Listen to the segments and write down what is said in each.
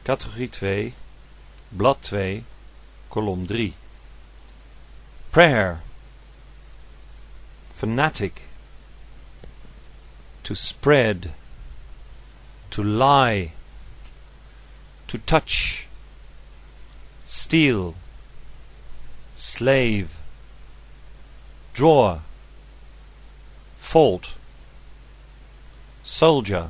Categorie 2, blad 2, kolom 3. Prayer. Fanatic. To spread. To lie. To touch. Steal. Slave. Drawer. Fault. Soldier.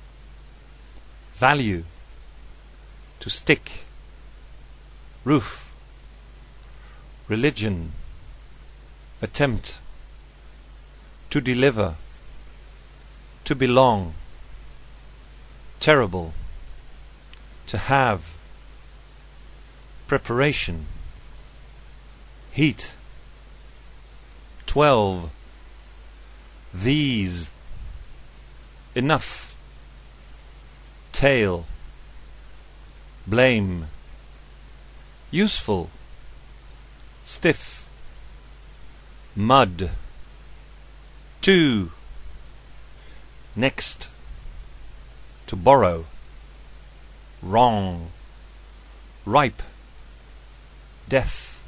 Value. To stick. Roof. Religion. Attempt. To deliver. To belong. Terrible. To have. Preparation. Heat. 12. These. Enough. Tail. Blame. Useful. Stiff. Mud. 2. Next. To borrow. Wrong. Ripe. Death.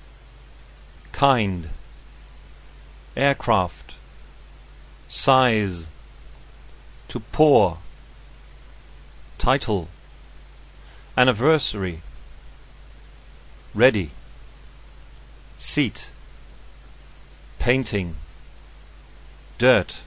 Kind. Aircraft. Size. To pour. Title. Anniversary. Ready. Seat. Painting. Dirt.